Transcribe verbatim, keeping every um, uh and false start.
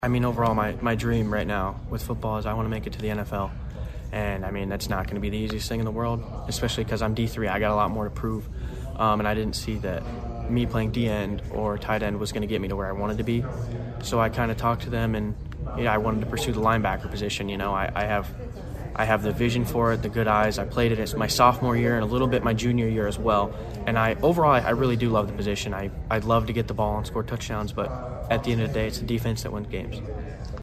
I mean, overall, my, my dream right now with football is I want to make it to the N F L. And, I mean, that's not going to be the easiest thing in the world, especially because I'm D three. I got a lot more to prove, um, and I didn't see that me playing D-end or tight end was going to get me to where I wanted to be. So I kind of talked to them, and you know, I wanted to pursue the linebacker position. You know, I, I have I have the vision for it, the good eyes. I played it as my sophomore year and a little bit my junior year as well. And I overall, I, I really do love the position. I, I'd love to get the ball and score touchdowns, but at the end of the day, it's the defense that wins games.